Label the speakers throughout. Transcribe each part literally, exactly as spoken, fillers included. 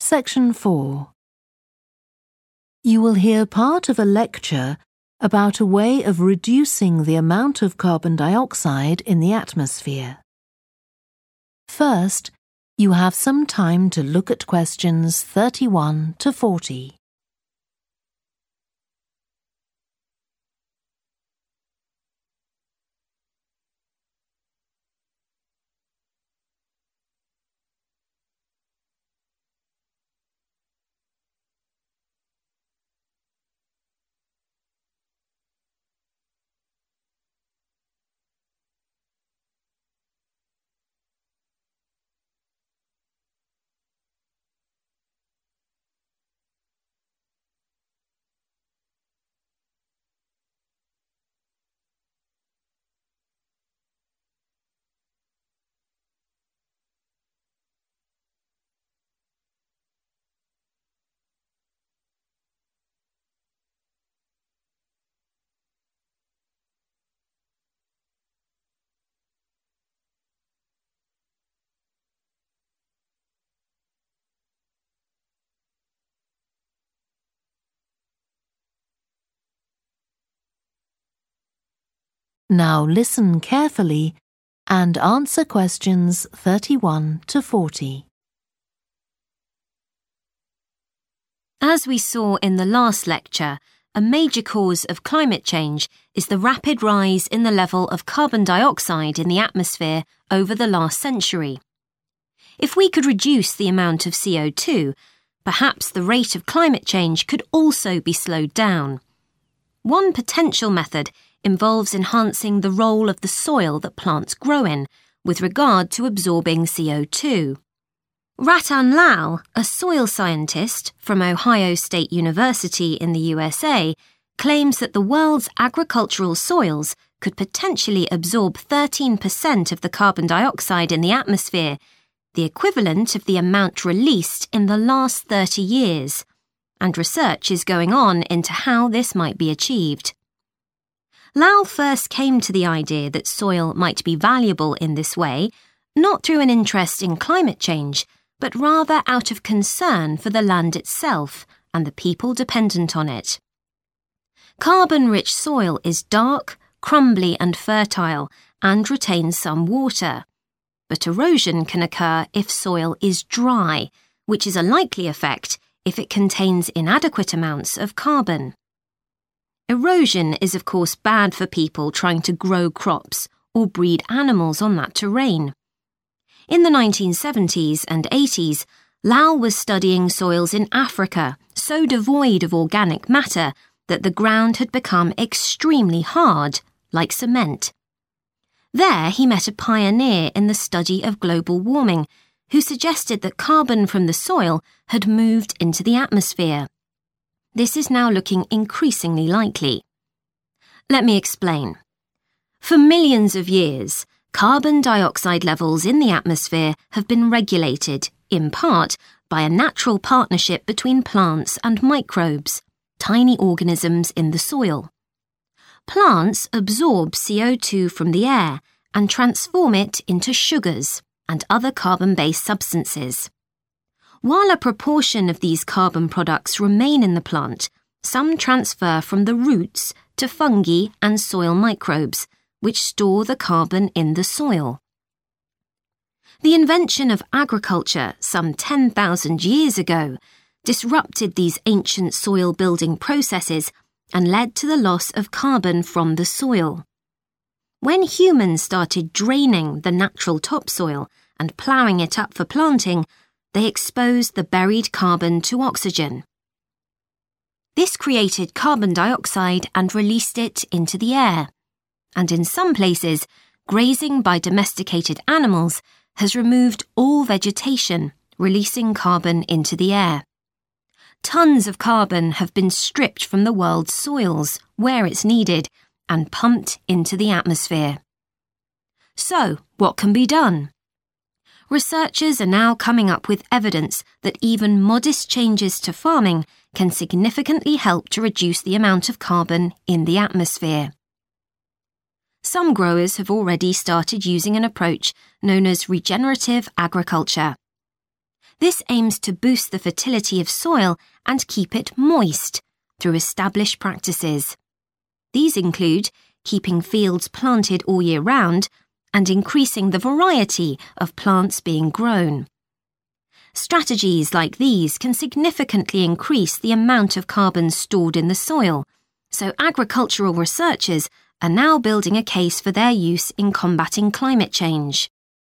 Speaker 1: Section four. You will hear part of a lecture about a way of reducing the amount of carbon dioxide in the atmosphere. First, you have some time to look at questions thirty-one to forty. Now listen carefully and answer questions thirty-one to forty.
Speaker 2: As we saw in the last lecture, a major cause of climate change is the rapid rise in the level of carbon dioxide in the atmosphere over the last century. If we could reduce the amount of C O two, perhaps the rate of climate change could also be slowed down. One potential method involves enhancing the role of the soil that plants grow in with regard to absorbing C O two. Ratan Lal, a soil scientist from Ohio State University in the U S A, claims that the world's agricultural soils could potentially absorb thirteen percent of the carbon dioxide in the atmosphere, the equivalent of the amount released in the last thirty years, and research is going on into how this might be achieved. Lal first came to the idea that soil might be valuable in this way, not through an interest in climate change, but rather out of concern for the land itself and the people dependent on it. Carbon-rich soil is dark, crumbly and fertile and retains some water. But erosion can occur if soil is dry, which is a likely effect if it contains inadequate amounts of carbon. Erosion is of course bad for people trying to grow crops or breed animals on that terrain. In the nineteen seventies and eighties, Lal was studying soils in Africa so devoid of organic matter that the ground had become extremely hard, like cement. There he met a pioneer in the study of global warming who suggested that carbon from the soil had moved into the atmosphere. This is now looking increasingly likely. Let me explain. For millions of years, carbon dioxide levels in the atmosphere have been regulated, in part, by a natural partnership between plants and microbes, tiny organisms in the soil. Plants absorb C O two from the air and transform it into sugars and other carbon-based substances. While a proportion of these carbon products remain in the plant, some transfer from the roots to fungi and soil microbes, which store the carbon in the soil. The invention of agriculture some ten thousand years ago disrupted these ancient soil-building processes and led to the loss of carbon from the soil. When humans started draining the natural topsoil and ploughing it up for planting, they exposed the buried carbon to oxygen. This created carbon dioxide and released it into the air. And in some places, grazing by domesticated animals has removed all vegetation, releasing carbon into the air. Tons of carbon have been stripped from the world's soils, where it's needed, and pumped into the atmosphere. So, what can be done? Researchers are now coming up with evidence that even modest changes to farming can significantly help to reduce the amount of carbon in the atmosphere. Some growers have already started using an approach known as regenerative agriculture. This aims to boost the fertility of soil and keep it moist through established practices. These include keeping fields planted all year round and increasing the variety of plants being grown. Strategies like these can significantly increase the amount of carbon stored in the soil, so agricultural researchers are now building a case for their use in combating climate change.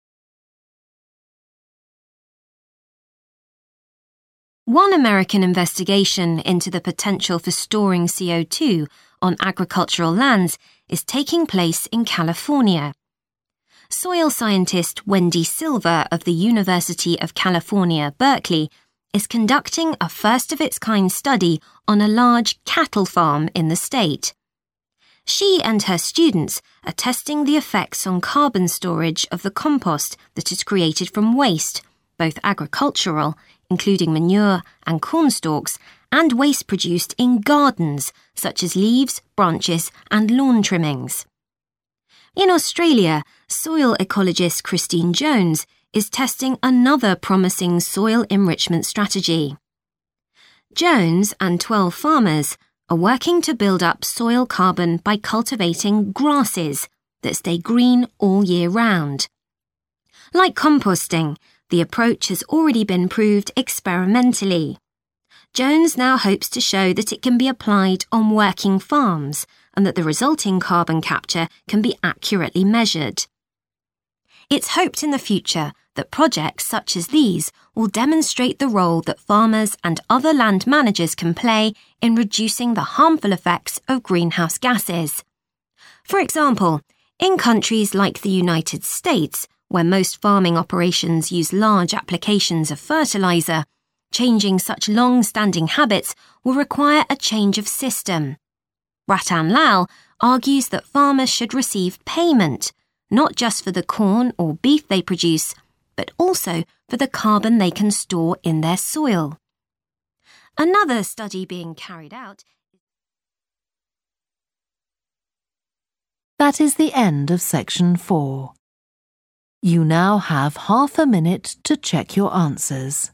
Speaker 2: One American investigation into the potential for storing C O two on agricultural lands is taking place in California. Soil scientist Wendy Silver of the University of California, Berkeley, is conducting a first-of-its-kind study on a large cattle farm in the state. She and her students are testing the effects on carbon storage of the compost that is created from waste, both agricultural, including manure and corn stalks, and waste produced in gardens, such as leaves, branches, and lawn trimmings. In Australia, soil ecologist Christine Jones is testing another promising soil enrichment strategy. Jones and twelve farmers are working to build up soil carbon by cultivating grasses that stay green all year round. Like composting, the approach has already been proved experimentally. Jones now hopes to show that it can be applied on working farms and that the resulting carbon capture can be accurately measured. It's hoped in the future that projects such as these will demonstrate the role that farmers and other land managers can play in reducing the harmful effects of greenhouse gases. For example, in countries like the United States, where most farming operations use large applications of fertilizer, changing such long-standing habits will require a change of system. Ratan Lal argues that farmers should receive payment, not just for the corn or beef they produce, but also for the carbon they can store in their soil. Another study being carried out.
Speaker 1: That is the end of section four. You now have half a minute to check your answers.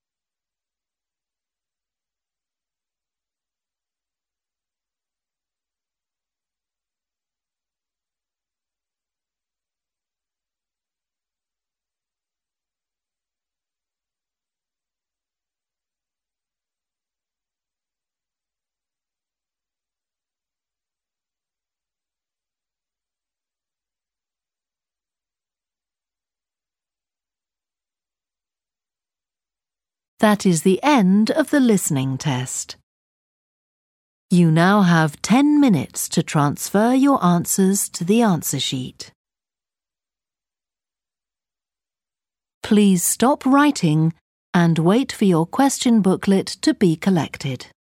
Speaker 1: That is the end of the listening test. You now have ten minutes to transfer your answers to the answer sheet. Please stop writing and wait for your question booklet to be collected.